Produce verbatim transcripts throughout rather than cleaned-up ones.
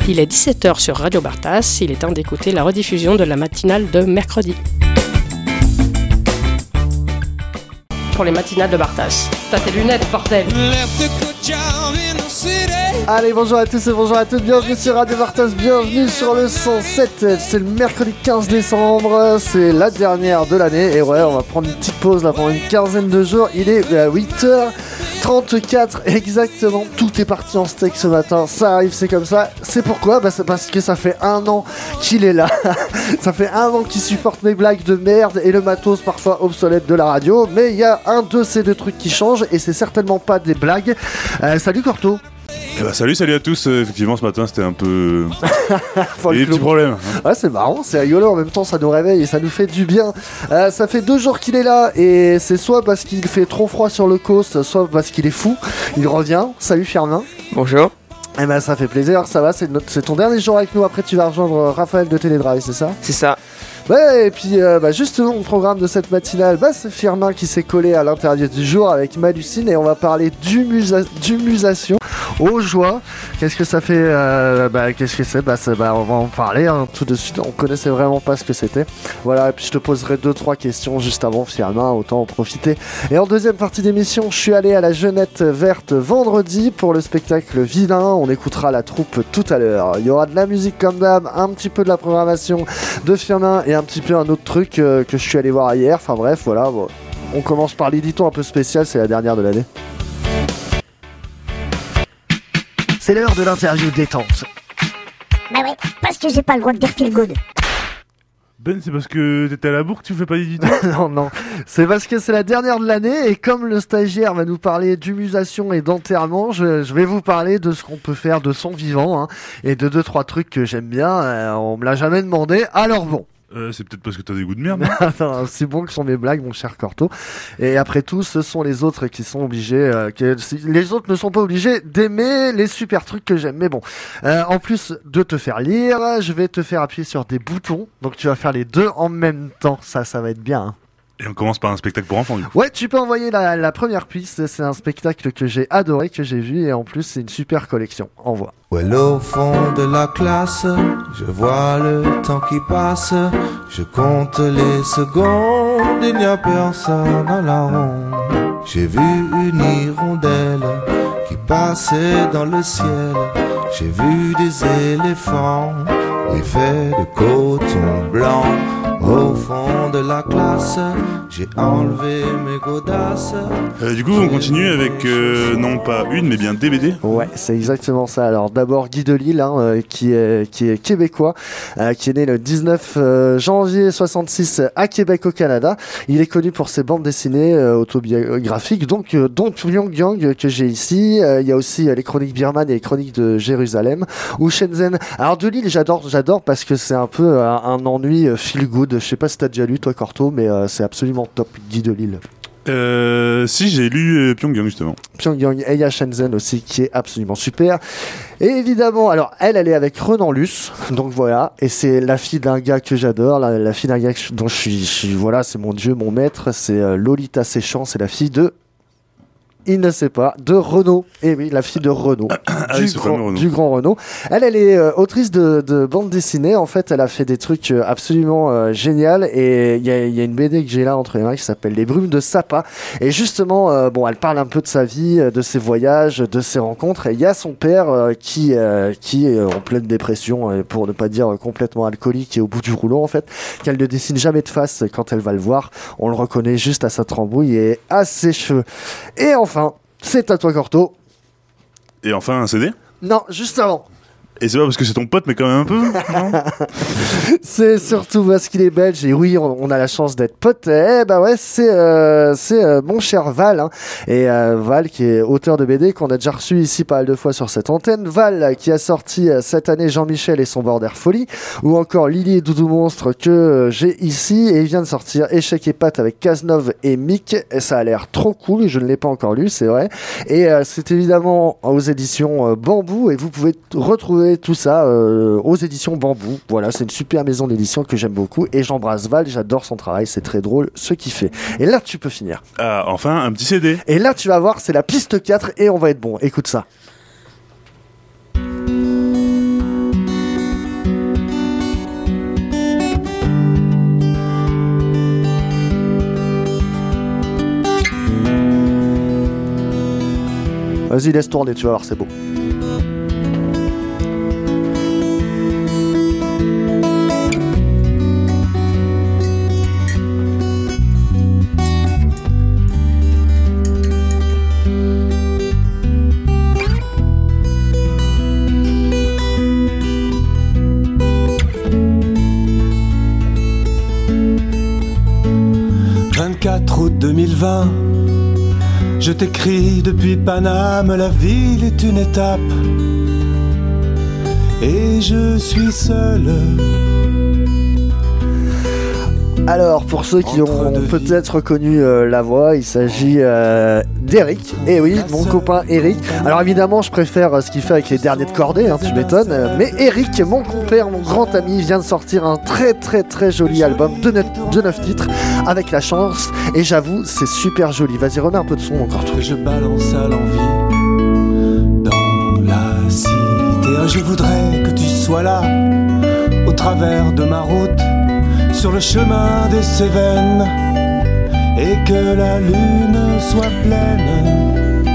Il est dix-sept heures sur Radio Bartas, il est temps d'écouter la rediffusion de la matinale de mercredi. Pour les matinales de Bartas. T'as tes lunettes, bordel! Allez, bonjour à tous et bonjour à toutes, bienvenue sur Radio Bartas, bienvenue sur le cent sept. C'est le mercredi quinze décembre, c'est la dernière de l'année. Et ouais, on va prendre une petite pause là pendant une quinzaine de jours. Il est à huit heures trente-quatre exactement, tout est parti en steak ce matin, ça arrive, c'est comme ça. C'est pourquoi bah, c'est parce que ça fait un an qu'il est là. Ça fait un an qu'il supporte mes blagues de merde et le matos parfois obsolète de la radio. Mais il y a un de ces deux trucs qui changent et c'est certainement pas des blagues. euh, Salut Corto. Eh bah salut, salut à tous. Euh, effectivement, ce matin, c'était un peu... Il y a des petits problèmes. Hein. Ouais, c'est marrant, c'est rigolo. En même temps, ça nous réveille et ça nous fait du bien. Euh, ça fait deux jours qu'il est là et c'est soit parce qu'il fait trop froid sur le coast, soit parce qu'il est fou. Il revient. Salut Firmin. Bonjour. Eh ben, ça fait plaisir. Ça va, c'est, notre... c'est ton dernier jour avec nous. Après, tu vas rejoindre Raphaël de Télédrive, c'est ça ? C'est ça. Ouais, et puis euh, bah, justement, au programme de cette matinale, bah, c'est Firmin qui s'est collé à l'interview du jour avec Malucine et on va parler d'humusa- d'humusation aux joies. Qu'est-ce que ça fait euh, bah, Qu'est-ce que c'est bah, c'est, bah, on va en parler hein, tout de suite. On connaissait vraiment pas ce que c'était. Voilà, et puis je te poserai deux trois questions juste avant, Firmin, autant en profiter. Et en deuxième partie d'émission, je suis allé à la Jeunette Verte vendredi pour le spectacle Vilain. On écoutera la troupe tout à l'heure. Il y aura de la musique comme d'hab, un petit peu de la programmation de Firmin et un petit peu un autre truc euh, que je suis allé voir hier. Enfin bref, voilà. Bon. On commence par l'édito un peu spécial, c'est la dernière de l'année. C'est l'heure de l'interview détente. Bah ouais, parce que j'ai pas le droit de dire feel good. Ben, c'est parce que t'étais à la bourre que tu fais pas d'édito. Non, non, c'est parce que c'est la dernière de l'année et comme le stagiaire va nous parler d'humusation et d'enterrement, je, je vais vous parler de ce qu'on peut faire de son vivant hein, et de deux trois trucs que j'aime bien. Euh, on me l'a jamais demandé, alors bon. Euh, c'est peut-être parce que t'as des goûts de merde. Non, c'est bon que sont mes blagues, mon cher Corto. Et après tout, ce sont les autres qui sont obligés. Euh, que, les autres ne sont pas obligés d'aimer les super trucs que j'aime. Mais bon, euh, en plus de te faire lire, je vais te faire appuyer sur des boutons. Donc tu vas faire les deux en même temps. Ça, ça va être bien. Hein. Et on commence par un spectacle pour enfants, du coup. Ouais, tu peux envoyer la, la première piste. C'est un spectacle que j'ai adoré, que j'ai vu. Et en plus, c'est une super collection. Envoie. Well, au fond de la classe, je vois le temps qui passe. Je compte les secondes, il n'y a personne à la ronde. J'ai vu une hirondelle qui passait dans le ciel. J'ai vu des éléphants, oui, faits de coton blanc. Au fond de la classe, j'ai enlevé mes godasses. Euh, du coup, on continue avec euh, non pas une, mais bien des B D. Ouais, c'est exactement ça. Alors d'abord Guy Delisle, hein, euh, qui est qui est québécois, euh, qui est né le dix-neuf janvier soixante-six à Québec au Canada. Il est connu pour ses bandes dessinées euh, autobiographiques, donc euh, dont Pyongyang euh, que j'ai ici. Euh, il y a aussi euh, les Chroniques birmanes et les Chroniques de Jérusalem ou Shenzhen. Alors Delisle, j'adore, j'adore parce que c'est un peu euh, un ennui euh, feel good. Je sais pas si t'as déjà lu toi Corto, mais euh, c'est absolument top, Guy Delisle. Euh, si, j'ai lu euh, Pyongyang justement. Pyongyang et il y a Shenzhen aussi qui est absolument super. Et évidemment, alors elle, elle est avec Renan Luce, donc voilà. Et c'est la fille d'un gars que j'adore, la, la fille d'un gars que, dont je suis, je suis, voilà, c'est mon dieu, mon maître. C'est euh, Lolita Séchant, c'est la fille de... Il ne sait pas, de Renaud. Et oui, la fille de Renaud. Ah, du, oui, grand, Renaud. du grand Renaud. Elle, elle est euh, autrice de, de bande dessinée. En fait, elle a fait des trucs euh, absolument euh, géniaux. Et il y a, y a une B D que j'ai là entre les mains qui s'appelle Les Brumes de Sapa. Et justement, euh, bon, elle parle un peu de sa vie, de ses voyages, de ses rencontres. Et il y a son père euh, qui, euh, qui est en pleine dépression, euh, pour ne pas dire complètement alcoolique et au bout du rouleau, en fait. Qu'elle ne dessine jamais de face quand elle va le voir. On le reconnaît juste à sa trembouille et à ses cheveux. Et enfin, c'est à toi, Corto. Et enfin, un C D. Non, juste avant. Et c'est pas parce que c'est ton pote, mais quand même un peu, non? C'est surtout parce qu'il est belge et oui, on, on a la chance d'être potes. Eh bah ouais, c'est euh, c'est euh, mon cher Val, hein. Et euh, Val qui est auteur de B D qu'on a déjà reçu ici pas mal de fois sur cette antenne. Val qui a sorti euh, cette année Jean-Michel et son Border Folie, ou encore Lily et Doudou Monstre que euh, j'ai ici, et il vient de sortir Échec et Pâte avec Cazeneuve et Mick. Et ça a l'air trop cool. Je ne l'ai pas encore lu, c'est vrai. Et euh, c'est évidemment aux éditions euh, Bambou, et vous pouvez t- retrouver tout ça euh, aux éditions Bambou. Voilà, c'est une super maison d'édition que j'aime beaucoup et j'embrasse Val, j'adore son travail, c'est très drôle ce qu'il fait. Et là tu peux finir. Ah, enfin un petit C D. Et là tu vas voir, c'est la piste quatre et on va être bon. Écoute ça. Vas-y, laisse tourner, tu vas voir, c'est beau. vingt-quatre août deux mille vingt, je t'écris depuis Paname, la ville est une étape et je suis seul. Alors, pour ceux qui ont peut-être reconnu euh, la voix, il s'agit euh, d'Eric. Et oui, mon copain Eric. Alors évidemment, je préfère euh, ce qu'il fait avec les derniers de Cordée, hein, tu m'étonnes. Euh, mais Eric, mon compère, mon grand ami, vient de sortir un très très très joli album de neuf titres avec La Chance. Et j'avoue, c'est super joli. Vas-y, remets un peu de son encore. Que je balance à l'envie dans la cité. Je voudrais que tu sois là, au travers de ma route, sur le chemin des Cévennes, et que la lune soit pleine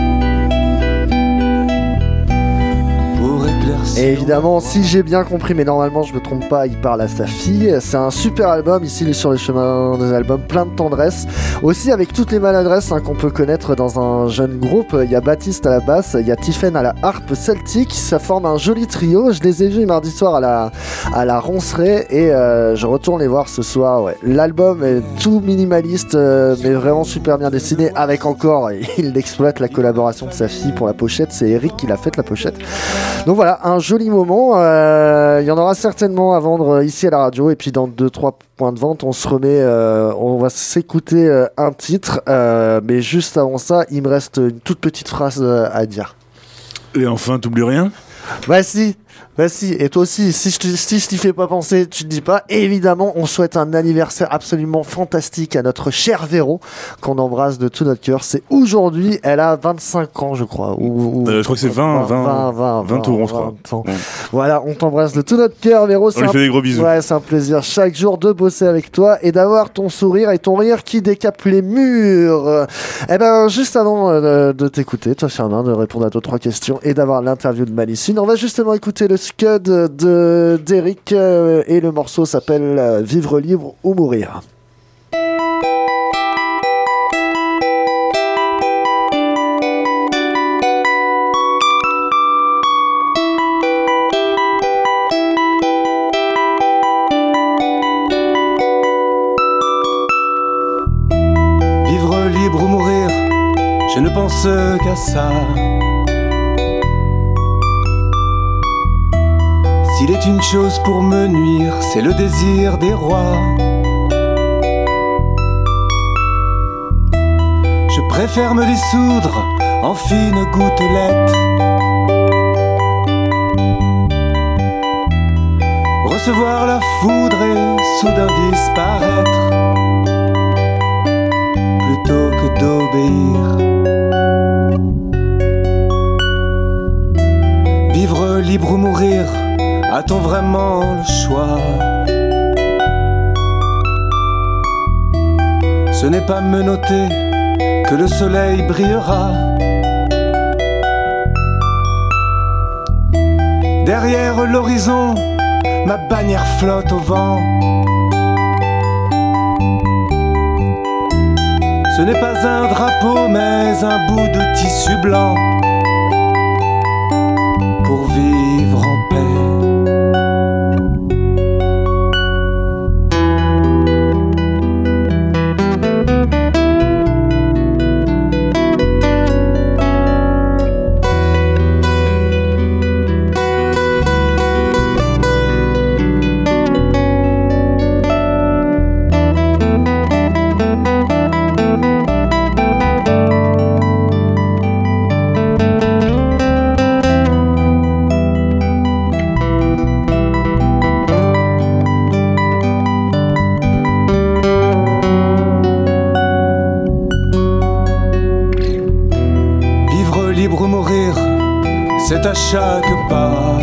pour éclaircir. Et évidemment, si j'ai bien compris, mais normalement je me trompe pas, il parle à sa fille. C'est un super album, ici il est sur les chemins des albums, plein de tendresse. Aussi avec toutes les maladresses hein, qu'on peut connaître dans un jeune groupe. Il y a Baptiste à la basse, il y a Tiffen à la harpe celtique, ça forme un joli trio. Je les ai vus mardi soir à la, à la Ronceraie et euh, je retourne les voir ce soir. Ouais. L'album est tout minimaliste euh, mais vraiment super bien dessiné, avec encore, il exploite la collaboration de sa fille pour la pochette, c'est Eric qui l'a faite la pochette. Donc voilà, un joli moment, euh, il y en aura certainement à vendre ici à la radio et puis dans deux trois points de vente on se remet, euh, on va s'écouter euh, un titre, euh, mais juste avant ça il me reste une toute petite phrase euh, à dire. Et enfin, t'oublies rien ? Bah si, bah si, et toi aussi, si je, te, si je t'y fais pas penser, tu te dis pas. Et évidemment, on souhaite un anniversaire absolument fantastique à notre chère Véro, qu'on embrasse de tout notre cœur. C'est aujourd'hui, elle a vingt-cinq ans, je crois. Ou, ou, euh, je crois que c'est vingt, vingt, vingt, vingt, vingt tours, je crois. Ouais. Voilà, on t'embrasse de tout notre cœur, Véro. On lui fait des gros bisous. Ouais, c'est un plaisir chaque jour de bosser avec toi et d'avoir ton sourire et ton rire qui décape les murs. Eh ben, juste avant euh, de t'écouter, toi, Firmin, de répondre à deux, trois questions et d'avoir l'interview de Malicine, on va justement écouter le Scud de d'Eric euh, et le morceau s'appelle euh, Vivre libre ou mourir. Vivre libre ou mourir, je ne pense qu'à ça. S'il est une chose pour me nuire, c'est le désir des rois. Je préfère me dissoudre en fines gouttelettes, recevoir la foudre et soudain disparaître, plutôt que d'obéir. Vivre libre ou mourir, a-t-on vraiment le choix? Ce n'est pas menotté que le soleil brillera. Derrière l'horizon, ma bannière flotte au vent. Ce n'est pas un drapeau, mais un bout de tissu blanc pour vivre en paix. C'est à chaque pas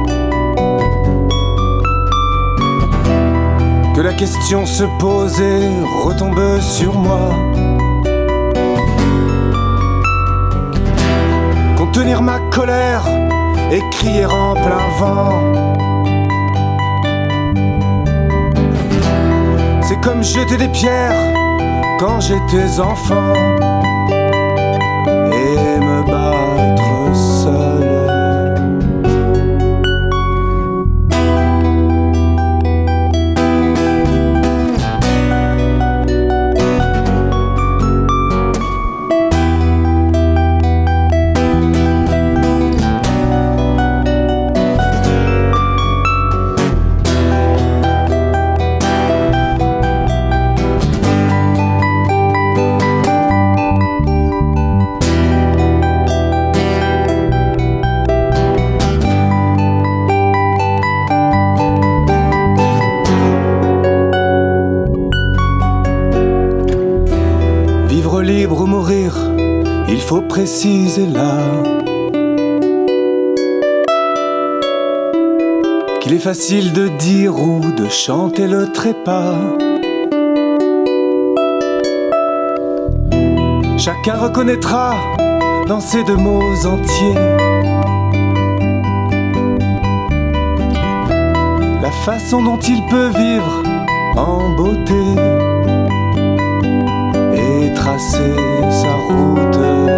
que la question se pose et retombe sur moi. Qu'on réunir ma colère et crier en plein vent. C'est comme jeter des pierres quand j'étais enfant et me battre seul. Libre ou mourir, il faut préciser là qu'il est facile de dire ou de chanter le trépas. Chacun reconnaîtra dans ces deux mots entiers la façon dont il peut vivre en beauté et tracer sa route.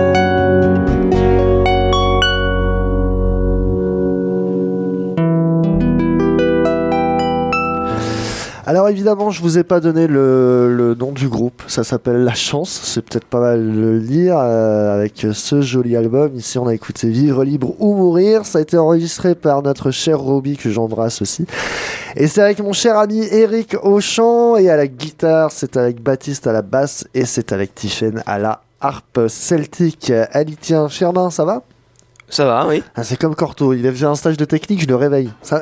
Alors évidemment, je vous ai pas donné le, le nom du groupe, ça s'appelle La Chance, c'est peut-être pas mal de le lire, euh, avec ce joli album. Ici on a écouté Vivre libre ou mourir, ça a été enregistré par notre cher Roby, que j'embrasse aussi. Et c'est avec mon cher ami Eric au chant, et à la guitare, c'est avec Baptiste à la basse, et c'est avec Tiffen à la harpe celtique. Allez tiens, Firmin, ça va ? Ça va, oui. Ah, c'est comme Corto, il a fait un stage de technique, je le réveille. Ça...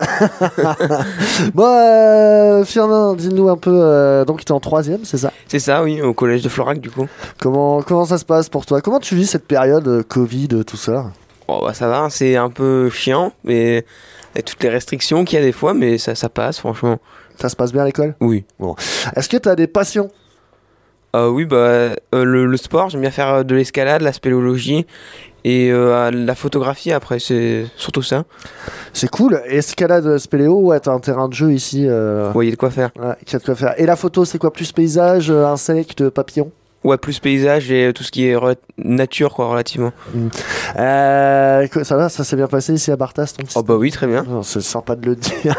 bon, euh, Firmin, dis-nous un peu, euh, donc tu es en troisième, c'est ça ? C'est ça, oui, au collège de Florac, du coup. Comment, comment ça se passe pour toi ? Comment tu vis cette période, euh, Covid, tout ça ? Oh, bah, ça va, c'est un peu chiant, mais il y a toutes les restrictions qu'il y a des fois, mais ça, ça passe, franchement. Ça se passe bien à l'école ? Oui. Bon. Est-ce que tu as des passions ? Euh, oui, bah, euh, le, le sport, j'aime bien faire de l'escalade, la spéléologie et euh, la photographie après, c'est surtout ça. C'est cool. Escalade, spéléo, ouais, t'as un terrain de jeu ici. Euh... Ouais, il y a de quoi faire. Ouais, il y a de quoi faire. Et la photo, c'est quoi ? Plus paysage, euh, insectes, papillons ? Ouais, plus paysage et tout ce qui est re- nature, quoi, relativement. Mmh. Euh, ça va, ça s'est bien passé ici à Bartas, ton petit... Oh bah oui, très bien. Non, c'est sympa de le dire.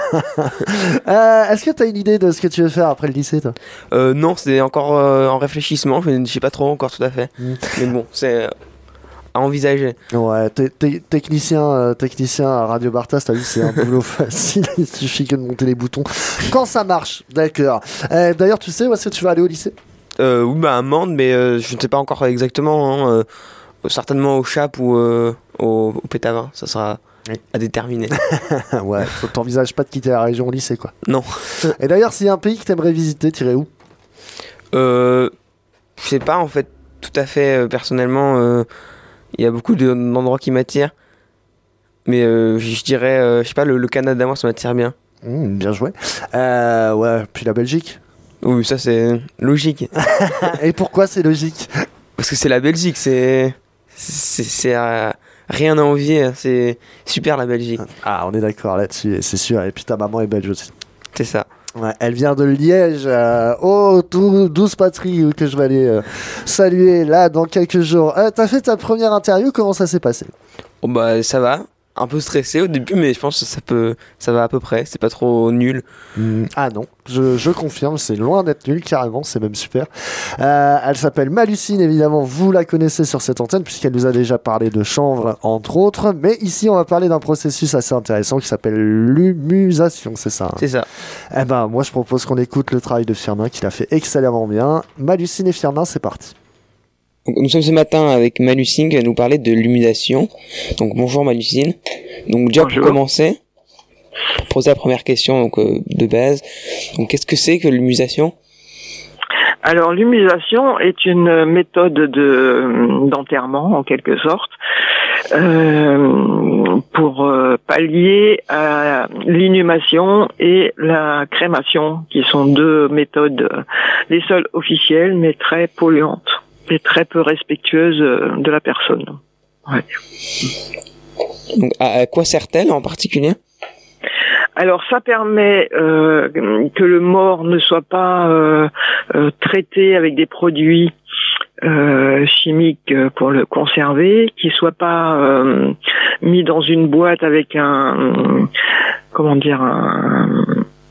euh, est-ce que t'as une idée de ce que tu veux faire après le lycée, toi ? euh, Non, c'est encore euh, en réfléchissement, je ne sais pas trop encore tout à fait. Mmh. Mais bon, c'est... à envisager. Ouais, t'es, t'es, technicien, euh, technicien à Radio Bartas, t'as vu, c'est un boulot facile, il suffit que de monter les boutons. Quand ça marche, d'accord. Euh, d'ailleurs, tu sais où est-ce que tu vas aller au lycée ? euh, Oui, bah à Mende, mais euh, je ne sais pas encore exactement. Hein, euh, certainement au Chap ou euh, au, au Pétavin, ça sera oui. à déterminer. Ouais, faut, t'envisages pas de quitter la région au lycée, quoi. Non. Et d'ailleurs, s'il y a un pays que t'aimerais visiter, t'irais où ? euh, Je sais pas, en fait, tout à fait, euh, personnellement... Euh, il y a beaucoup de, d'endroits qui m'attirent. Mais euh, je dirais, euh, je sais pas, le, le Canada, moi, ça m'attire bien. Mmh, bien joué. Euh, ouais, puis la Belgique. Oui, ça, c'est logique. Et pourquoi c'est logique ? Parce que c'est la Belgique, c'est... C'est... c'est euh, rien à envier, c'est super, la Belgique. Ah, on est d'accord là-dessus, c'est sûr. Et puis ta maman est belge aussi. C'est ça. Ouais, elle vient de Liège. Euh, oh, tout, douce patrie que je vais aller euh, saluer là dans quelques jours. Euh, t'as fait ta première interview, comment ça s'est passé ? Oh bah ça va, un peu stressé au début, mais je pense que ça peut, ça va à peu près, c'est pas trop nul. Mmh, ah non, je, je confirme, c'est loin d'être nul, carrément, c'est même super. Euh, elle s'appelle Malucine, évidemment, vous la connaissez sur cette antenne, puisqu'elle nous a déjà parlé de chanvre, entre autres, mais ici on va parler d'un processus assez intéressant qui s'appelle l'humusation, c'est ça hein ? C'est ça. Eh ben, moi je propose qu'on écoute le travail de Firmin, qui l'a fait excellemment bien. Malucine et Firmin, c'est parti. Donc, nous sommes ce matin avec Malucine qui va nous parler de l'humusation. Donc bonjour Malucine. Donc déjà bonjour. Pour commencer, pour poser la première question donc, euh, de base, donc qu'est-ce que c'est que l'humusation ? Alors l'humusation est une méthode de d'enterrement en quelque sorte euh, pour euh, pallier à l'inhumation et la crémation qui sont deux méthodes, les seules officielles mais très polluantes et très peu respectueuses de la personne. Ouais. Donc, à, à quoi sert-elle en particulier ? Alors ça permet euh, que le mort ne soit pas euh, euh, traité avec des produits euh, chimiques pour le conserver, qu'il soit pas euh, mis dans une boîte avec un comment dire un,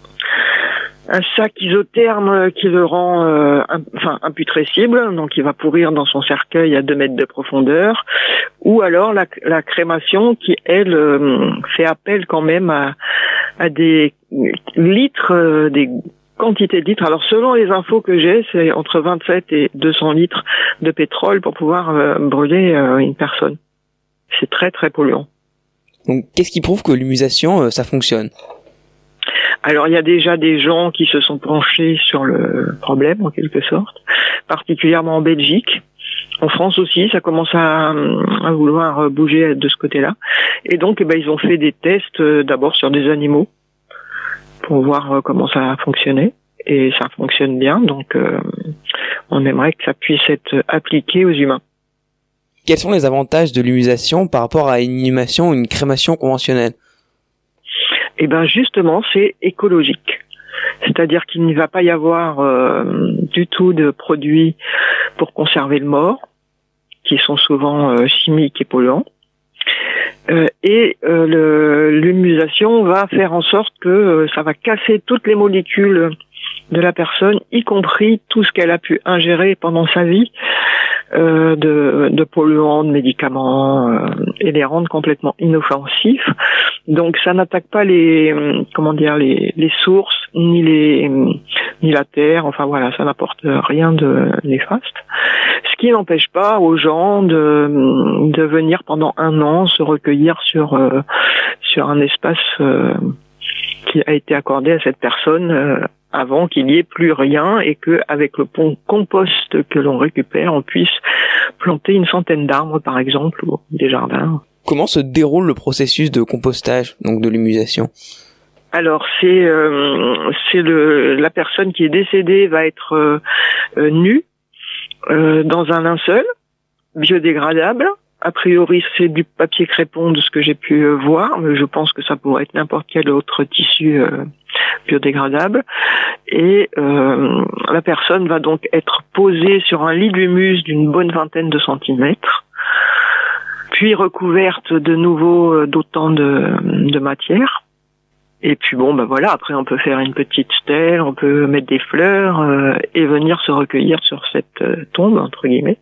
un sac isotherme qui le rend euh, un, enfin imputrescible, donc il va pourrir dans son cercueil à deux mètres de profondeur, ou alors la, la crémation qui elle euh, fait appel quand même à à des litres, euh, des quantités de litres. Alors selon les infos que j'ai, c'est entre vingt-sept et deux cents litres de pétrole pour pouvoir euh, brûler euh, une personne. C'est très très polluant. Donc qu'est-ce qui prouve que l'humusation, euh, ça fonctionne ? Alors il y a déjà des gens qui se sont penchés sur le problème en quelque sorte, particulièrement en Belgique. En France aussi, ça commence à, à vouloir bouger de ce côté-là. Et donc, eh ben, ils ont fait des tests euh, d'abord sur des animaux pour voir euh, comment ça fonctionnait. Et ça fonctionne bien, donc euh, on aimerait que ça puisse être appliqué aux humains. Quels sont les avantages de l'humusation par rapport à une inhumation ou une crémation conventionnelle ? Eh ben justement, c'est écologique. C'est-à-dire qu'il ne va pas y avoir euh, du tout de produits pour conserver le mort, qui sont souvent euh, chimiques et polluants. Euh, et euh, le, l'humusation va faire en sorte que euh, ça va casser toutes les molécules de la personne, y compris tout ce qu'elle a pu ingérer pendant sa vie, euh, de, de polluants, de médicaments, euh, et les rendre complètement inoffensifs. Donc ça n'attaque pas les comment dire les, les sources ni les ni la terre. Enfin voilà, ça n'apporte rien de néfaste. Ce qui n'empêche pas aux gens de de venir pendant un an se recueillir sur euh, sur un espace euh, qui a été accordé à cette personne euh, avant qu'il n'y ait plus rien et que avec le pont compost que l'on récupère, on puisse planter une centaine d'arbres par exemple ou des jardins. Comment se déroule le processus de compostage, donc de l'humusation ? Alors c'est euh, c'est le la personne qui est décédée va être euh, euh, nue euh, dans un linceul biodégradable. A priori c'est du papier crépon de ce que j'ai pu euh, voir, mais je pense que ça pourrait être n'importe quel autre tissu euh, biodégradable. Et euh, la personne va donc être posée sur un lit d'humus d'une bonne vingtaine de centimètres, puis recouverte de nouveau d'autant de, de matière. Et puis bon, ben voilà, après on peut faire une petite stèle, on peut mettre des fleurs euh, et venir se recueillir sur cette euh, tombe, entre guillemets.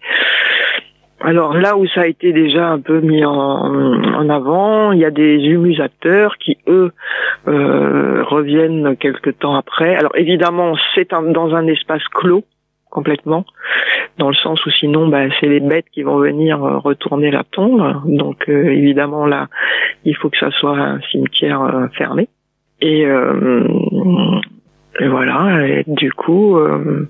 Alors là où ça a été déjà un peu mis en, en avant, il y a des humusateurs qui, eux, euh, reviennent quelque temps après. Alors évidemment, c'est un, dans un espace clos, complètement, dans le sens où sinon bah, c'est les bêtes qui vont venir euh, retourner la tombe, donc euh, évidemment là il faut que ça soit un cimetière euh, fermé et, euh, et voilà et du coup euh,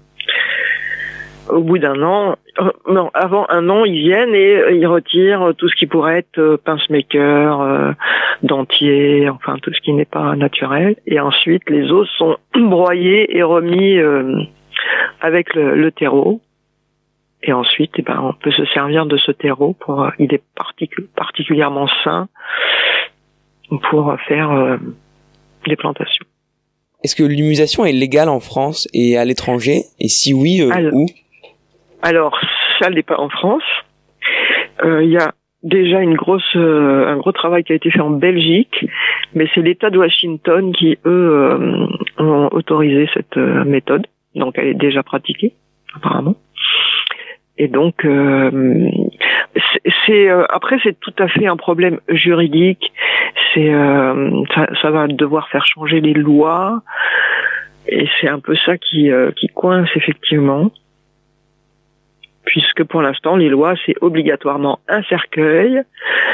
au bout d'un an euh, non avant un an ils viennent et euh, ils retirent tout ce qui pourrait être euh, pince-maker, euh, dentier, enfin tout ce qui n'est pas naturel, et ensuite les os sont broyés et remis euh, avec le, le terreau. Et ensuite, eh ben, on peut se servir de ce terreau pour, euh, il est particu- particulièrement sain pour faire euh, des plantations. Est-ce que l'humusation est légale en France et à l'étranger ? Et si oui, euh, alors, où ? Alors, ça n'est pas en France. Il euh, y a déjà une grosse, euh, un gros travail qui a été fait en Belgique, mais c'est l'État de Washington qui, eux, euh, ont autorisé cette euh, méthode. Donc, elle est déjà pratiquée, apparemment. Et donc, euh, c'est, c'est euh, après c'est tout à fait un problème juridique. C'est euh, ça, ça va devoir faire changer les lois, et c'est un peu ça qui euh, qui coince effectivement, puisque pour l'instant les lois c'est obligatoirement un cercueil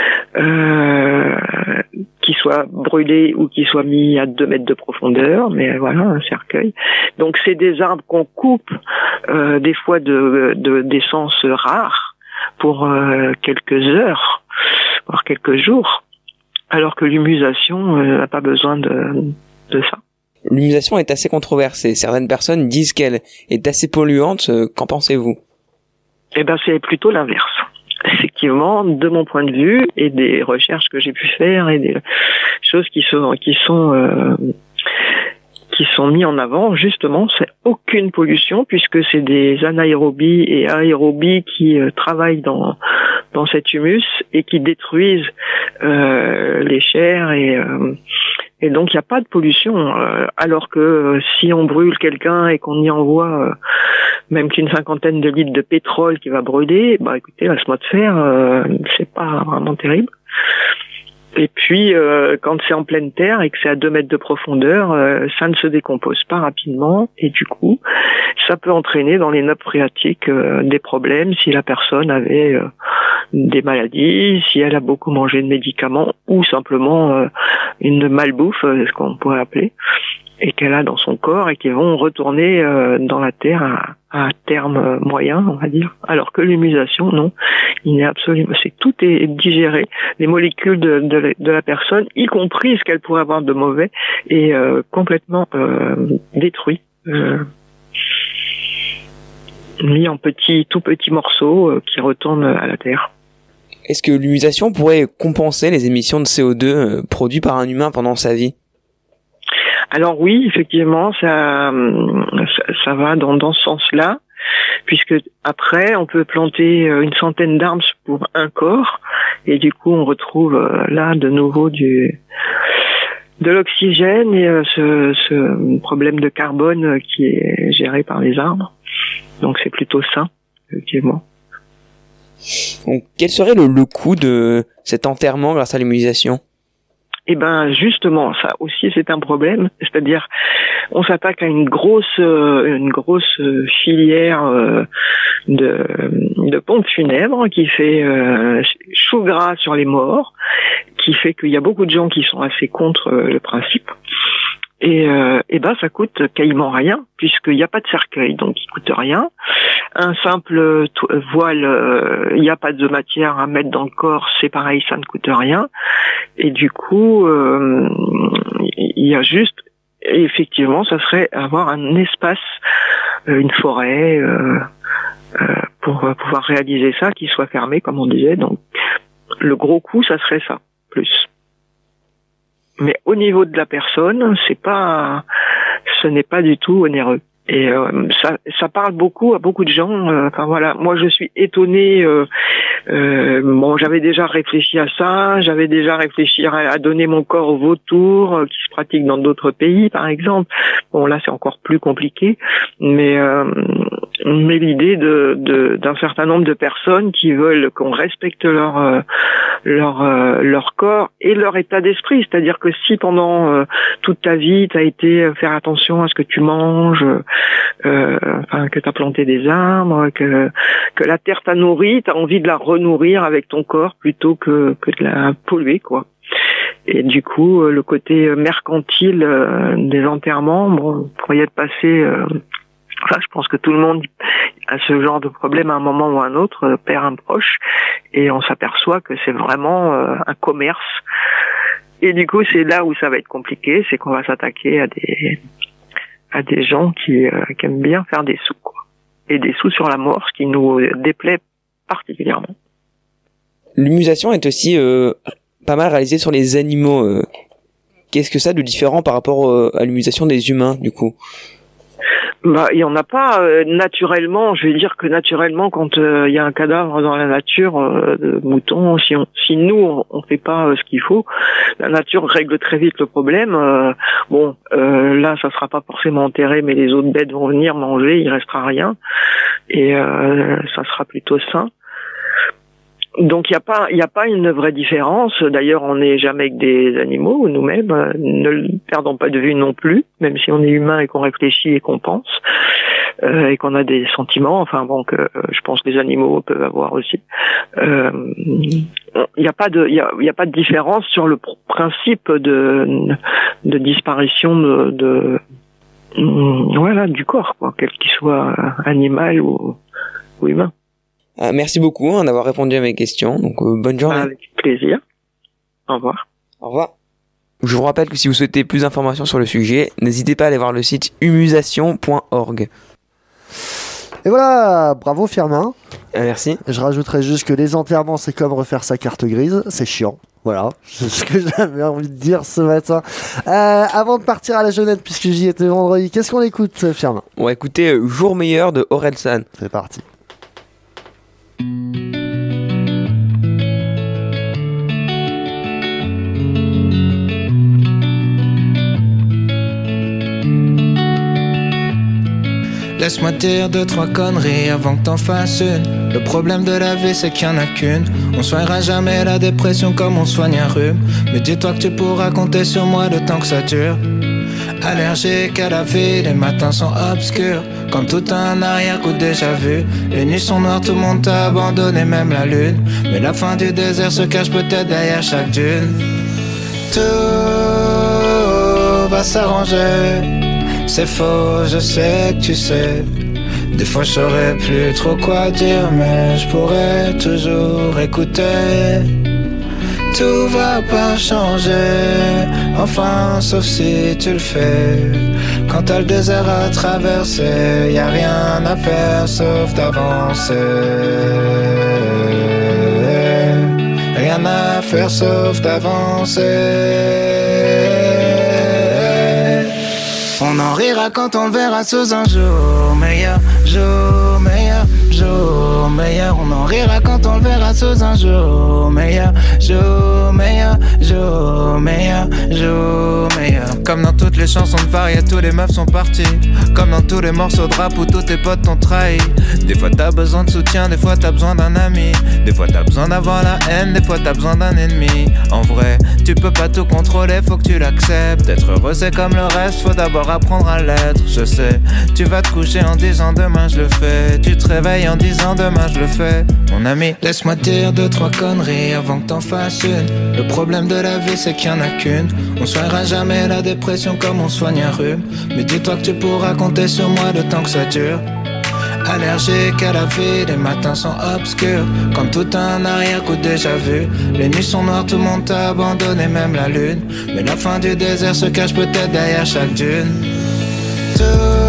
euh, qui soit brûlé ou qui soit mis à deux mètres de profondeur, mais voilà, un cercueil. Donc c'est des arbres qu'on coupe euh, des fois de, de d'essence rare pour euh, quelques heures, voire quelques jours, alors que l'humusation n'a euh, pas besoin de, de ça. L'humusation est assez controversée. Certaines personnes disent qu'elle est assez polluante. Qu'en pensez-vous ? Eh ben c'est plutôt l'inverse. effectivement, de mon point de vue et des recherches que j'ai pu faire et des choses qui sont qui sont euh, qui sont mis en avant, justement, c'est aucune pollution puisque c'est des anaérobies et aérobies qui euh, travaillent dans dans cet humus et qui détruisent euh, les chairs et euh, et donc il n'y a pas de pollution. Euh, alors que euh, si on brûle quelqu'un et qu'on y envoie euh, même qu'une cinquantaine de litres de pétrole qui va brûler, bah écoutez, l'atmosphère, euh, c'est pas vraiment terrible. Et puis, euh, quand c'est en pleine terre et que c'est à deux mètres de profondeur, euh, ça ne se décompose pas rapidement et du coup, ça peut entraîner dans les nappes phréatiques euh, des problèmes si la personne avait euh, des maladies, si elle a beaucoup mangé de médicaments ou simplement euh, une malbouffe, ce qu'on pourrait appeler, et qu'elle a dans son corps et qui vont retourner euh, dans la terre à, à terme moyen, on va dire. Alors que l'humusation, non, il n'est absolument, c'est tout est digéré, les molécules de, de, de la personne, y compris ce qu'elle pourrait avoir de mauvais, est euh, complètement euh, détruit, euh, mis en petits, tout petits morceaux euh, qui retournent à la terre. Est-ce que l'humusation pourrait compenser les émissions de C O deux euh, produites par un humain pendant sa vie ? Alors oui, effectivement, ça, ça, ça va dans, dans ce sens-là, puisque après, on peut planter une centaine d'arbres pour un corps, et du coup, on retrouve là de nouveau du de l'oxygène et ce, ce problème de carbone qui est géré par les arbres. Donc c'est plutôt sain, effectivement. Donc, quel serait le, le coût de cet enterrement grâce à l'humusation ? Eh ben justement, ça aussi c'est un problème, c'est-à-dire on s'attaque à une grosse euh, une grosse filière euh, de de pompes funèbres qui fait euh, chou gras sur les morts, qui fait qu'il y a beaucoup de gens qui sont assez contre euh, le principe. Et, euh, et ben ça coûte quasiment rien puisqu'il n'y a pas de cercueil, donc il coûte rien. Un simple to- voile, il euh, n'y a pas de matière à mettre dans le corps, c'est pareil, ça ne coûte rien. Et du coup, il euh, y a juste, effectivement, ça serait avoir un espace, euh, une forêt, euh, euh, pour pouvoir réaliser ça, qui soit fermé, comme on disait. Donc, le gros coût, ça serait ça, plus. Mais au niveau de la personne, c'est pas, ce n'est pas du tout onéreux. Et euh, ça, ça parle beaucoup à beaucoup de gens. Euh, enfin voilà, moi je suis étonnée. Euh, euh, bon, j'avais déjà réfléchi à ça. J'avais déjà réfléchi à, à donner mon corps au vautour, euh, qui se pratique dans d'autres pays, par exemple. Bon, là c'est encore plus compliqué, mais euh, mais l'idée de, de d'un certain nombre de personnes qui veulent qu'on respecte leur euh, leur euh, leur corps et leur état d'esprit. C'est-à-dire que si pendant euh, toute ta vie tu as été faire attention à ce que tu manges, Euh, enfin, que tu as planté des arbres, que que la terre t'a nourri, tu as envie de la renourrir avec ton corps plutôt que que de la polluer, quoi. Et du coup, le côté mercantile euh, des enterrements, bon, pour y être passé, euh, enfin, je pense que tout le monde a ce genre de problème à un moment ou à un autre, euh, perd un proche, et on s'aperçoit que c'est vraiment euh, un commerce. Et du coup, c'est là où ça va être compliqué, c'est qu'on va s'attaquer à des à des gens qui, euh, qui aiment bien faire des sous, quoi. Et des sous sur la mort, ce qui nous déplaît particulièrement. L'humusation est aussi euh, pas mal réalisée sur les animaux. Euh. Qu'est-ce que ça a de différent par rapport euh, à l'humusation des humains, du coup ? Bah, il y en a pas euh, naturellement. Je vais dire que naturellement, quand il euh, y a un cadavre dans la nature euh, de mouton, si on, si nous on, on fait pas euh, ce qu'il faut, la nature règle très vite le problème. Euh, bon, euh, là, ça sera pas forcément enterré, mais les autres bêtes vont venir manger, il restera rien, et euh, ça sera plutôt sain. Donc il n'y a pas, il y a pas une vraie différence. D'ailleurs, on n'est jamais avec des animaux nous-mêmes. Ne le perdons pas de vue non plus, même si on est humain et qu'on réfléchit et qu'on pense euh, et qu'on a des sentiments. Enfin bon, que euh, je pense que les animaux peuvent avoir aussi. Euh, il n'y a pas de, il y a, il y a pas de différence sur le principe de de disparition de, de voilà du corps, quoi, quel qu'il soit animal ou, ou humain. Euh, merci beaucoup hein, d'avoir répondu à mes questions. Donc euh, bonne journée. Avec plaisir. Au revoir. Au revoir. Je vous rappelle que si vous souhaitez plus d'informations sur le sujet, n'hésitez pas à aller voir le site humusation point org. Et voilà, bravo Firmin. Ah, merci. Je rajouterais juste que les enterrements, c'est comme refaire sa carte grise, c'est chiant. Voilà, c'est ce que j'avais envie de dire ce matin. Euh, avant de partir à la Jeunette, puisque j'y étais vendredi, qu'est-ce qu'on écoute, Firmin ? On va écouter euh, Jour meilleur de Orelsan. C'est parti. Laisse-moi dire deux, trois conneries avant que t'en fasses une. Le problème de la vie c'est qu'il y en a qu'une. On soignera jamais la dépression comme on soigne un rhume. Mais dis-toi que tu pourras compter sur moi le temps que ça dure. Allergique à la vie, les matins sont obscurs. Comme tout un arrière-coup déjà vu. Les nuits sont noires, tout le monde t'a abandonné, même la lune. Mais la fin du désert se cache peut-être derrière chaque dune. Tout va s'arranger. C'est faux, je sais que tu sais. Des fois je saurais plus trop quoi dire, mais je pourrais toujours écouter. Tout va pas changer, enfin sauf si tu le fais. Quand t'as le désert à traverser, y a rien à faire sauf d'avancer. Rien à faire sauf d'avancer. On en rira quand on le verra sous un jour meilleur, jour meilleur, jour meilleur. On en rira quand on le verra sous un jour meilleur, jour meilleur, jour meilleur, jour meilleur. Comme dans toutes les chansons de Faria, tous les meufs sont partis. Comme dans tous les morceaux de rap où tous tes potes t'ont trahi. Des fois t'as besoin de soutien, des fois t'as besoin d'un ami. Des fois t'as besoin d'avoir la haine, des fois t'as besoin d'un ennemi. En vrai, tu peux pas tout contrôler, faut que tu l'acceptes. Être heureux c'est comme le reste, faut d'abord apprendre à l'être. Je sais, tu vas te coucher en disant demain je le fais. Tu te réveilles en disant demain je le fais. Mon ami, laisse-moi dire deux, trois conneries avant que t'en fasses une. Le problème de la vie c'est qu'il y en a qu'une. On soignera jamais la dépression comme on soigne un rhume. Mais dis-toi que tu pourras compter sur moi le temps que ça dure. Allergique à la vie, les matins sont obscurs. Comme tout un arrière-coup déjà vu. Les nuits sont noires, tout le monde t'a abandonné, même la lune. Mais la fin du désert se cache peut-être derrière chaque dune. Tout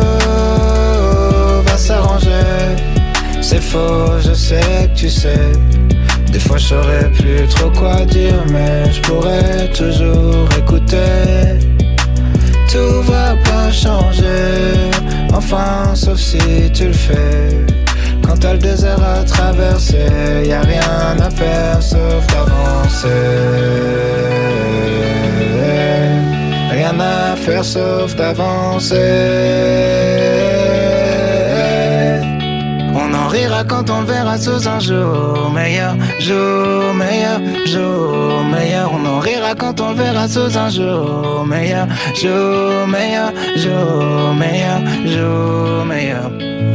va s'arranger. C'est faux, je sais que tu sais. Des fois je saurais plus trop quoi dire, mais je pourrais toujours écouter. Tout va pas changer, enfin sauf si tu le fais. Quand t'as le désert à traverser, y a rien à faire sauf d'avancer. Rien à faire sauf d'avancer. On en rira quand on le verra sous un jour meilleur, jour meilleur, jour meilleur. On en rira quand on le verra sous un jour meilleur, jour meilleur, jour meilleur, jour meilleur.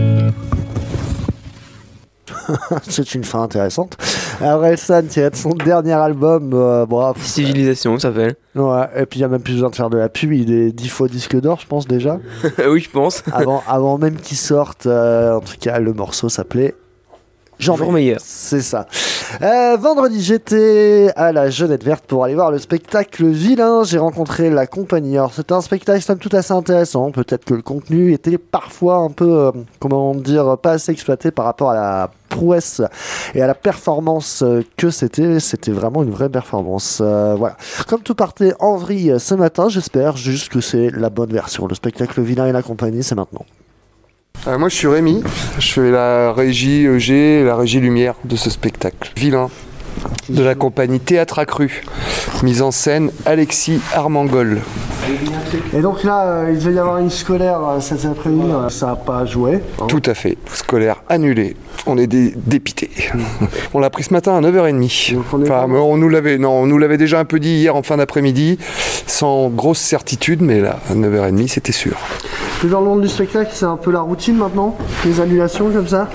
C'est une fin intéressante. Orelsan, tiré de son dernier album, euh, bon, Civilisation, ça s'appelle. Ouais, et puis il n'y a même plus besoin de faire de la pub, il est dix fois disque d'or, je pense déjà. Oui, je pense. avant, avant même qu'il sorte, euh, en tout cas, le morceau s'appelait Jean meilleur. C'est ça. Euh, vendredi, j'étais à la Jeunette Verte pour aller voir le spectacle Vilain. J'ai rencontré la compagnie. Alors, c'était un spectacle somme toute assez intéressant. Peut-être que le contenu était parfois un peu, euh, comment dire, pas assez exploité par rapport à la prouesse et à la performance que c'était. C'était vraiment une vraie performance. Euh, voilà. Comme tout partait en vrille ce matin, j'espère juste que c'est la bonne version. Le spectacle Vilain et la compagnie, c'est maintenant. Euh, moi je suis Rémi, je fais la régie E G, la régie lumière de ce spectacle. Vilain, de la compagnie Théâtre Accru, mise en scène Alexis Armangol. Et donc là, euh, il devait y avoir une scolaire euh, cet après-midi, euh, ça n'a pas joué. Hein. Tout à fait, scolaire annulée. On est dé- dépités. On l'a pris ce matin à neuf heures trente. On, enfin, on, nous l'avait, non, on nous l'avait déjà un peu dit hier en fin d'après-midi, sans grosse certitude, mais là, à neuf heures trente, c'était sûr. Plus dans le monde du spectacle, c'est un peu la routine maintenant, les annulations comme ça.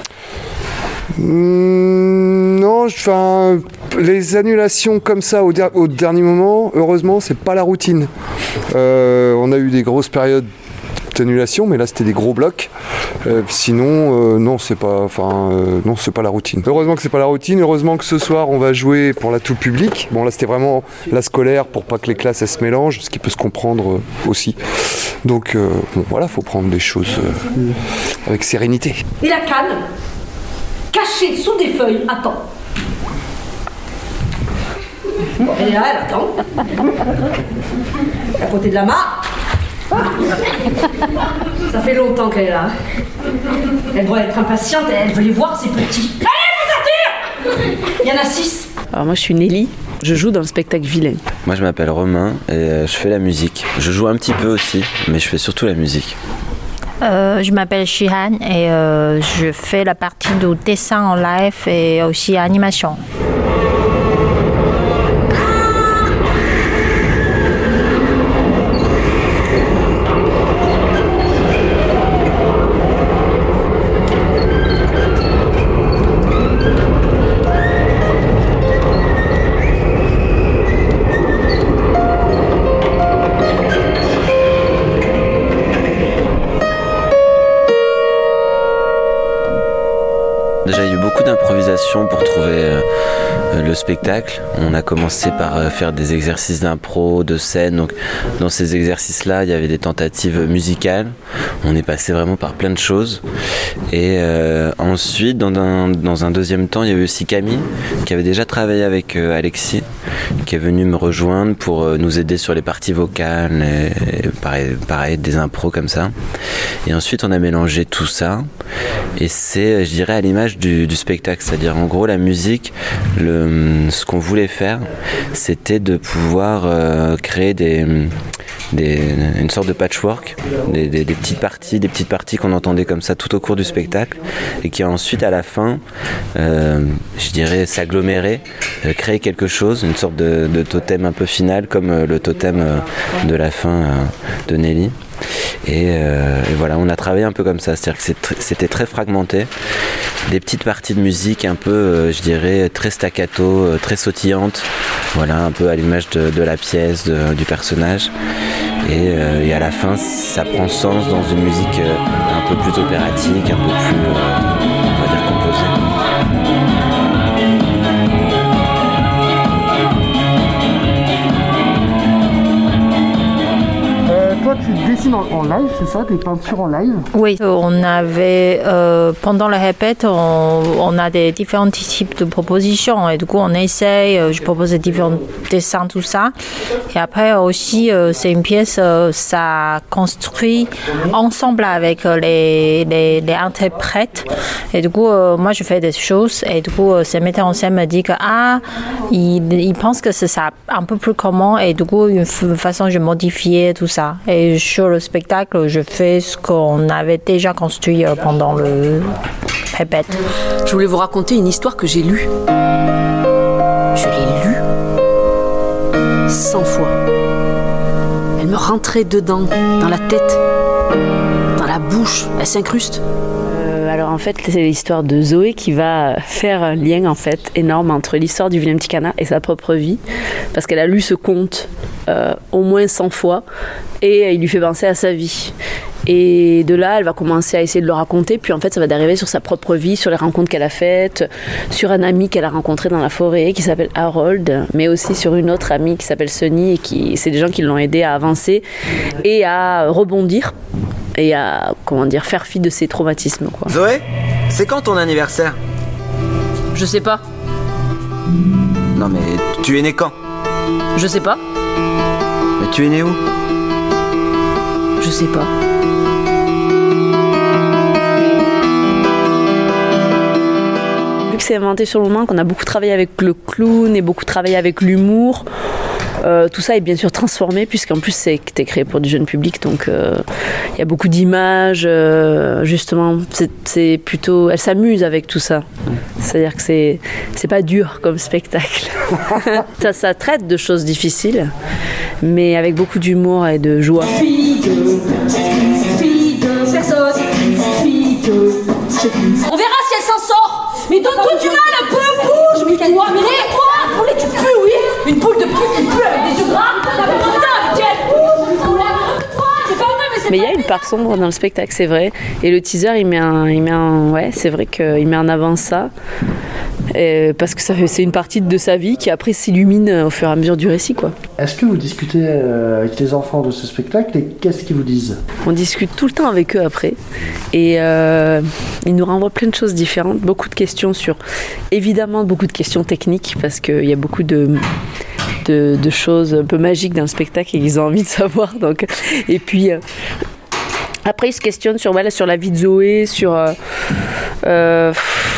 Mmh, non, enfin, les annulations comme ça au, der- au dernier moment, heureusement, c'est pas la routine. Euh, on a eu des grosses périodes d'annulation, mais là c'était des gros blocs. Euh, sinon, euh, non, c'est pas, enfin, euh, non, c'est pas la routine. Heureusement que c'est pas la routine. Heureusement que ce soir on va jouer pour la tout public. Bon, là c'était vraiment la scolaire pour pas que les classes elles se mélangent, ce qui peut se comprendre euh, aussi. Donc, euh, bon, voilà, faut prendre des choses euh, avec sérénité. Et la canne ? Cache cachée sous des feuilles, attend. Elle est là, elle attend. À côté de la mare. Ça fait longtemps qu'elle est là. Elle doit être impatiente et elle veut les voir, ses petits. Allez, vous attire! Il y en a six. Alors moi je suis Nelly, je joue dans le spectacle Vilain. Moi je m'appelle Romain et euh, je fais la musique. Je joue un petit peu aussi, mais je fais surtout la musique. Euh, je m'appelle Shihan et euh, je fais la partie du dessin en live et aussi animation. Déjà, il y a eu beaucoup d'improvisation pour trouver euh, le spectacle. On a commencé par euh, faire des exercices d'impro, de scène. Donc, dans ces exercices-là, il y avait des tentatives musicales. On est passé vraiment par plein de choses. Et euh, ensuite, dans un, dans un deuxième temps, il y a eu aussi Camille, qui avait déjà travaillé avec euh, Alexis, qui est venu me rejoindre pour euh, nous aider sur les parties vocales, et, et pareil, pareil, des impros comme ça. Et ensuite, on a mélangé tout ça. Et c'est, je dirais, à l'image du, du spectacle. C'est-à-dire, en gros, la musique, le, ce qu'on voulait faire, c'était de pouvoir euh, créer des, des, une sorte de patchwork, des, des, des petites parties, des petites parties qu'on entendait comme ça tout au cours du spectacle, et qui ensuite, à la fin, euh, je dirais, s'agglomérer, euh, créer quelque chose, une sorte de, de totem un peu final, comme euh, le totem euh, de la fin euh, de Nelly. Et, euh, et voilà, on a travaillé un peu comme ça, c'est-à-dire que c'est tr- c'était très fragmenté, des petites parties de musique un peu, euh, je dirais, très staccato, euh, très sautillantes, voilà, un peu à l'image de, de la pièce, de, du personnage. Et, euh, et à la fin, ça prend sens dans une musique euh, un peu plus opératique, un peu plus, euh, on va dire, composée. Toi, tu dessines en, en live, c'est ça, tes peintures en live? Oui, on avait, euh, pendant la répète, on, on a des différents types de propositions et du coup on essaye, je propose des différents dessins, tout ça. Et après aussi, euh, c'est une pièce, euh, ça construit ensemble avec les, les, les interprètes. Et du coup, euh, moi je fais des choses et du coup, euh, ce metteur en scène me dit que ah, il, il pense que c'est ça un peu plus comment et du coup, une f- façon je modifier tout ça. Et sur le spectacle, je fais ce qu'on avait déjà construit pendant le répète. Je voulais vous raconter une histoire que j'ai lue. Je l'ai lue cent fois. Elle me rentrait dedans, dans la tête, dans la bouche, elle s'incruste. Euh, alors en fait, c'est l'histoire de Zoé qui va faire un lien en fait énorme entre l'histoire du vilain petit canard et sa propre vie, parce qu'elle a lu ce conte euh, au moins cent fois et il lui fait penser à sa vie. Et de là, elle va commencer à essayer de le raconter, puis en fait, ça va dériver sur sa propre vie, sur les rencontres qu'elle a faites, sur un ami qu'elle a rencontré dans la forêt qui s'appelle Harold, mais aussi sur une autre amie qui s'appelle Sunny, et qui, c'est des gens qui l'ont aidé à avancer et à rebondir et à, comment dire, faire fi de ses traumatismes, quoi. Zoé, c'est quand ton anniversaire? Je sais pas. Non mais tu es né quand? Je sais pas. Mais tu es né où? Je sais pas. Vu que c'est inventé sur le moment, qu'on a beaucoup travaillé avec le clown et beaucoup travaillé avec l'humour, euh, tout ça est bien sûr transformé puisqu'en plus c'était créé pour du jeune public, donc il euh, y a beaucoup d'images, euh, justement, c'est, c'est plutôt, elle s'amuse avec tout ça. C'est-à-dire que c'est, c'est pas dur comme spectacle. ça, ça traite de choses difficiles, mais avec beaucoup d'humour et de joie. Fille de, fille de personne, fille de, je sais plus. On verra si elle s'en sort. Mais donne-toi du mal un peu, bouge. Mais toi, mais toi, poulet, tu pues, oui. Une poule de pute qui pue avec des yeux gras. T'as pas besoin avec elle. C'est pas vrai, mais c'est. Mais il y a une part sombre dans le spectacle, c'est vrai. Et le teaser, il met un, il met un, ouais, c'est vrai qu'il met en avant ça. Et parce que ça fait, c'est une partie de sa vie qui après s'illumine au fur et à mesure du récit, quoi. Est-ce que vous discutez euh, avec les enfants de ce spectacle et qu'est-ce qu'ils vous disent? On discute tout le temps avec eux après et euh, ils nous renvoient plein de choses différentes, beaucoup de questions sur, évidemment beaucoup de questions techniques parce qu'il y a beaucoup de, de, de choses un peu magiques dans le spectacle et ils ont envie de savoir. Donc, et puis euh, après ils se questionnent sur, voilà, sur la vie de Zoé, sur... Euh, euh,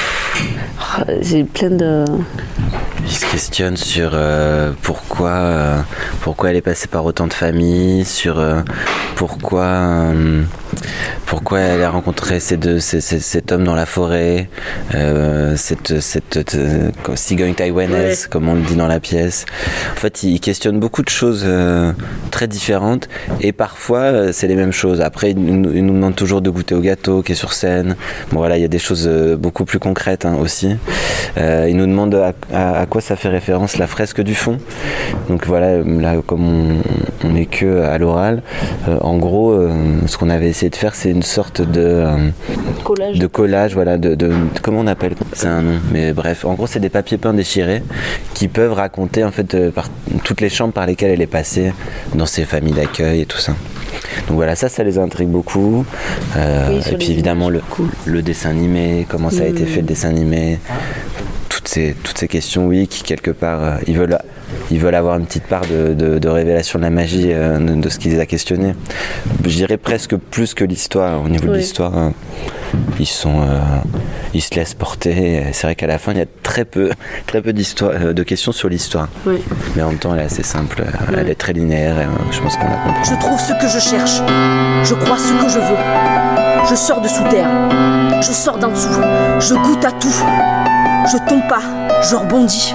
j'ai plein de... Ils se questionnent sur euh, pourquoi, euh, pourquoi elle est passée par autant de familles, sur euh, pourquoi, euh, pourquoi elle a rencontré ces deux, ces, ces, cet homme dans la forêt, euh, cette, cette euh, cigogne taïwanaise, ouais. Comme on le dit dans la pièce. En fait, ils questionnent beaucoup de choses euh, très différentes et parfois euh, c'est les mêmes choses. Après, ils nous, ils nous demandent toujours de goûter au gâteau qui est sur scène. Bon voilà, il y a des choses euh, beaucoup plus concrètes hein, aussi. Euh, ils nous demandent à, à, à quoi ça fait référence la fresque du fond. Donc voilà, là comme on n'est que à l'oral, euh, en gros, euh, ce qu'on avait essayé de faire, c'est une sorte de euh, collage. De collage, voilà, de, de, de comment on appelle, c'est un nom, mais bref, en gros, c'est des papiers peints déchirés qui peuvent raconter en fait euh, par, toutes les chambres par lesquelles elle est passée dans ses familles d'accueil et tout ça. Donc voilà, ça, ça les intrigue beaucoup. Euh, oui, et puis évidemment le, le dessin animé, comment ça a mmh. été fait le dessin animé. Toutes ces, toutes ces questions, oui, qui quelque part, euh, ils, veulent, ils veulent avoir une petite part de, de, de révélation de la magie euh, de, de ce qu'ils a questionné. Je dirais presque plus que l'histoire. Au niveau oui. de l'histoire, hein, ils, sont, euh, ils se laissent porter. C'est vrai qu'à la fin, il y a très peu, très peu d'histoire, euh, de questions sur l'histoire. Oui. Mais en même temps, elle est assez simple. Oui. Elle est très linéaire. Et, euh, je pense qu'on a compris. Je trouve ce que je cherche. Je crois ce que je veux. Je sors de sous terre. Je sors d'en dessous. Je goûte à tout. Je tombe pas, je rebondis.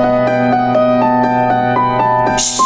Chut.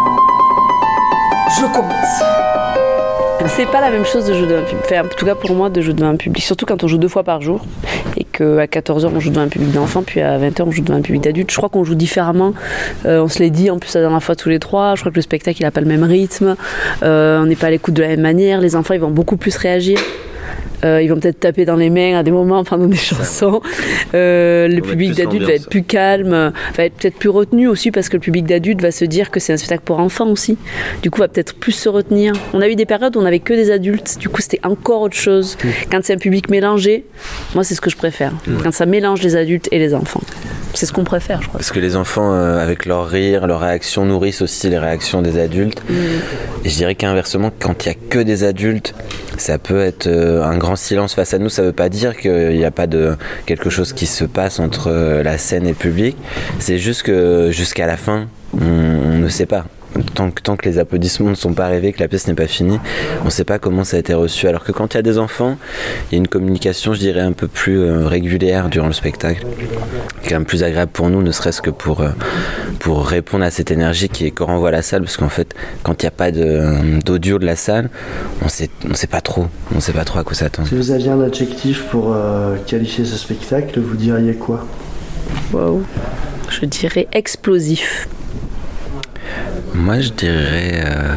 Je commence. C'est pas la même chose de jouer devant un public. Enfin, en tout cas pour moi, de jouer devant un public. Surtout quand on joue deux fois par jour et qu'à quatorze heures on joue devant un public d'enfants, puis à vingt heures on joue devant un public d'adultes. Je crois qu'on joue différemment. Euh, on se l'est dit en plus la dernière fois tous les trois. Je crois que le spectacle il a pas le même rythme. Euh, on n'est pas à l'écoute de la même manière. Les enfants ils vont beaucoup plus réagir. Euh, ils vont peut-être taper dans les mains à des moments pendant des chansons. Euh, le public d'adulte va être plus calme, va être peut-être plus retenu aussi parce que le public d'adulte va se dire que c'est un spectacle pour enfants aussi. Du coup, va peut-être plus se retenir. On a eu des périodes où on n'avait que des adultes. Du coup, c'était encore autre chose. Quand c'est un public mélangé, moi, c'est ce que je préfère. Quand ça mélange les adultes et les enfants. C'est ce qu'on préfère, je crois. Parce que les enfants, euh, avec leur rire, leurs réactions, nourrissent aussi les réactions des adultes. Mmh. Et je dirais qu'inversement, quand il n'y a que des adultes, ça peut être euh, un grand silence face à nous. Ça ne veut pas dire qu'il n'y a pas de quelque chose qui se passe entre euh, la scène et le public. C'est juste que jusqu'à la fin, on, on ne sait pas. Tant que, tant que les applaudissements ne sont pas arrivés, que la pièce n'est pas finie, on ne sait pas comment ça a été reçu. Alors que quand il y a des enfants, il y a une communication, je dirais, un peu plus euh, régulière durant le spectacle, qui est quand même plus agréable pour nous, ne serait-ce que pour, euh, pour répondre à cette énergie qui est, que renvoie la salle, parce qu'en fait, quand il n'y a pas de, d'audio de la salle, on sait, on sait pas trop, on sait pas trop à quoi s'attendre. Si vous aviez un adjectif pour euh, qualifier ce spectacle, vous diriez quoi? Waouh, je dirais explosif. Moi, je dirais euh,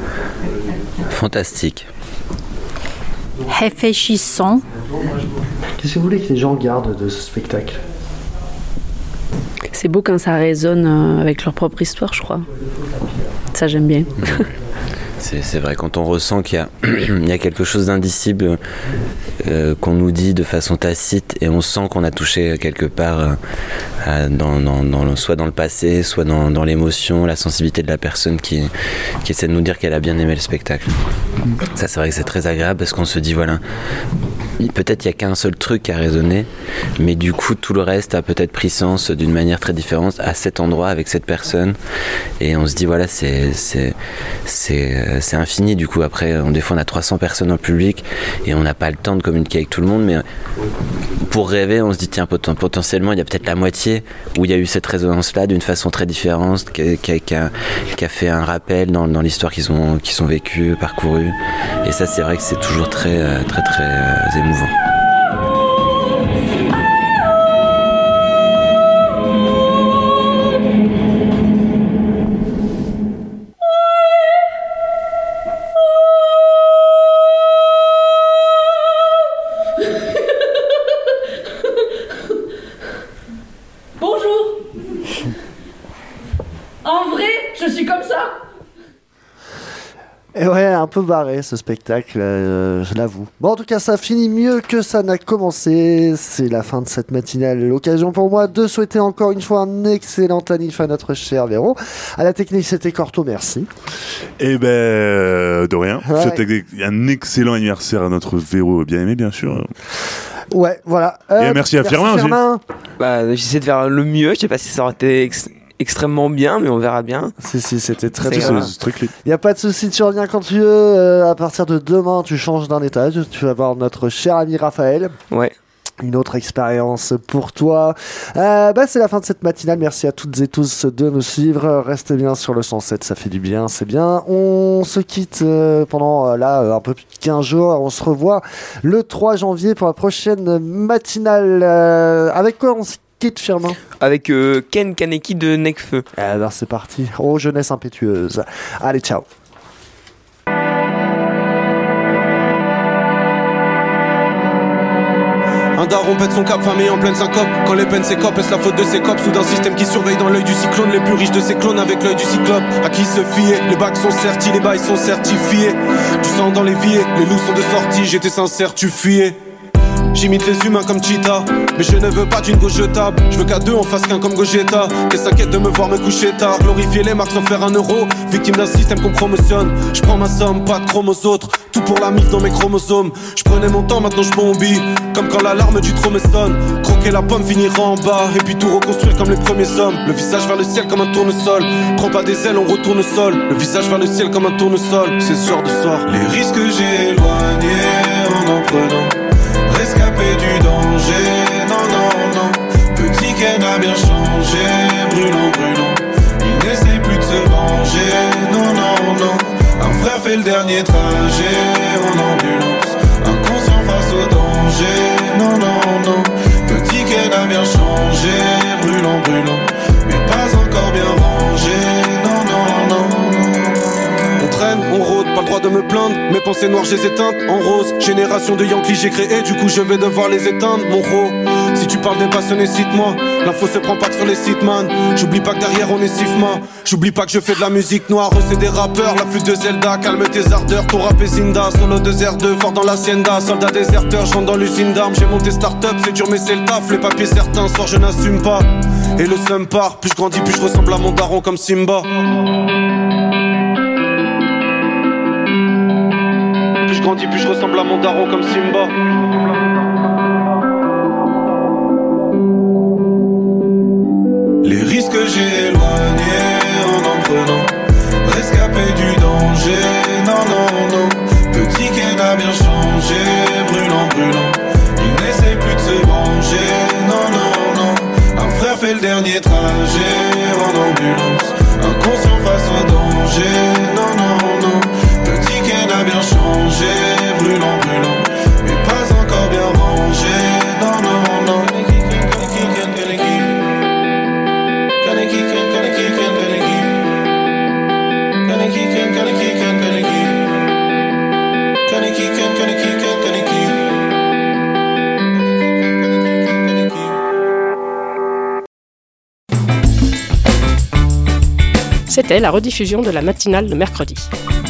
fantastique. Réfléchissant. Qu'est-ce que vous voulez que les gens gardent de ce spectacle? C'est beau quand ça résonne avec leur propre histoire, je crois. Ça, j'aime bien. C'est, c'est vrai, quand on ressent qu'il y a, il y a quelque chose d'indicible euh, qu'on nous dit de façon tacite et on sent qu'on a touché quelque part euh, dans, dans, dans le, soit dans le passé, soit dans, dans l'émotion, la sensibilité de la personne qui, qui essaie de nous dire qu'elle a bien aimé le spectacle. Ça, c'est vrai que c'est très agréable parce qu'on se dit, voilà, peut-être il n'y a qu'un seul truc qui a résonné, mais du coup tout le reste a peut-être pris sens d'une manière très différente à cet endroit avec cette personne et on se dit voilà c'est, c'est, c'est, c'est infini. Du coup après on, des fois on a trois cents personnes en public et on n'a pas le temps de communiquer avec tout le monde, mais pour rêver on se dit tiens potentiellement il y a peut-être la moitié où il y a eu cette résonance là d'une façon très différente qui, qui, qui, a, qui a fait un rappel dans, dans l'histoire qu'ils ont, qu'ils ont vécu, parcouru, et ça c'est vrai que c'est toujours très très très, très émouvant. Et ouais, un peu barré ce spectacle, euh, je l'avoue. Bon, en tout cas, ça finit mieux que ça n'a commencé. C'est la fin de cette matinale. L'occasion pour moi de souhaiter encore une fois un excellent anniv à notre cher Véro. À la technique, c'était Corto, merci. Eh ben, euh, de rien. Ouais. C'était un excellent anniversaire à notre Véro bien aimé, bien sûr. Ouais, voilà. Euh, Et merci à Firmin aussi. Firmin. Bah, j'essaie de faire le mieux. Je sais pas si ça aurait été ex- extrêmement bien, mais on verra bien. Si, si, c'était très C'est bien. Il n'y a pas de souci, tu reviens quand tu veux. Euh, à partir de demain, tu changes d'un étage. Tu vas voir notre cher ami Raphaël. Ouais. Une autre expérience pour toi. Euh, bah, c'est la fin de cette matinale. Merci à toutes et tous de nous suivre. Restez bien sur le cent sept, ça fait du bien, c'est bien. On se quitte euh, pendant euh, là un peu plus de quinze jours. On se revoit le trois janvier pour la prochaine matinale. Euh, avec quoi on se quitte, Firmin ? Avec euh, Ken Kaneki de Necfeu. Alors c'est parti. Oh, jeunesse impétueuse. Allez, ciao. Un daron pète son cap, famille en pleine syncope. Quand les peines s'écopent, est-ce la faute de ses copes? Sous d'un système qui surveille dans l'œil du cyclone les plus riches de ses clones avec l'œil du cyclope. À qui se fier? Les bacs sont certis, les bails sont certifiés. Du sang dans les vies, les loups sont de sortie. J'étais sincère, tu fuyais. J'imite les humains comme Cheetah, mais je ne veux pas d'une go jetable. Je veux qu'à deux on fasse qu'un comme Gogeta. Qu'elle s'inquiète de me voir me coucher tard. Glorifier les marques sans faire un euro. Victime d'un système qu'on promotionne. Je prends ma somme, pas de chrome aux autres. Tout pour la mise dans mes chromosomes. Je prenais mon temps, maintenant je bombie. Comme quand l'alarme du trône sonne. Croquer la pomme, finira en bas. Et puis tout reconstruire comme les premiers hommes. Le visage vers le ciel comme un tournesol. Prends pas des ailes, on retourne au sol. Le visage vers le ciel comme un tournesol. C'est ce genre de soir. Les risques que j'ai éloignés en en prenant. Rescapé du danger, non, non, non. Petit Ken a bien changé, brûlant, brûlant. Il n'essaie plus de se venger, non, non, non. Un frère fait le dernier trajet en ambulance. Inconscient face au danger, non, non, non. Petit Ken a bien changé, brûlant, brûlant. Mais pas encore bien rangé, non, non, non. On traîne, on rôde, pas le droit de me plaindre. Mes pensées noires, je les éteintes en rose. Génération de Yankees, j'ai créé, du coup je vais devoir les éteindre, mon ro. Si tu parles des passionnés, cite-moi. L'info se prend pas que sur les sites, man. J'oublie pas que derrière on est Sifma. J'oublie pas que je fais de la musique noire. C'est des rappeurs, la flûte de Zelda. Calme tes ardeurs, ton rap est Zinda. Solo de R deux, fort dans l'hacienda. Soldat déserteur, je rentre dans l'usine d'armes. J'ai monté start-up, c'est dur mais c'est le taf. Les papiers certains sortent, je n'assume pas. Et le seum part, plus je grandis, plus je ressemble à mon daron comme Simba. Plus je grandis, plus je ressemble à mon daron comme Simba. Les risques que j'ai éloignés en en prenant. Rescapé du danger, non, non, non. Petit Ken a bien changé, brûlant, brûlant. Il n'essaie plus de se venger, non, non, non. Un frère fait le dernier trajet en ambulance. Inconscient face au danger, non, non, non. Petit Ken a bien changé, brûlant, brûlant. Mais pas encore bien rangé, non, non, non. C'était la rediffusion de la matinale de mercredi.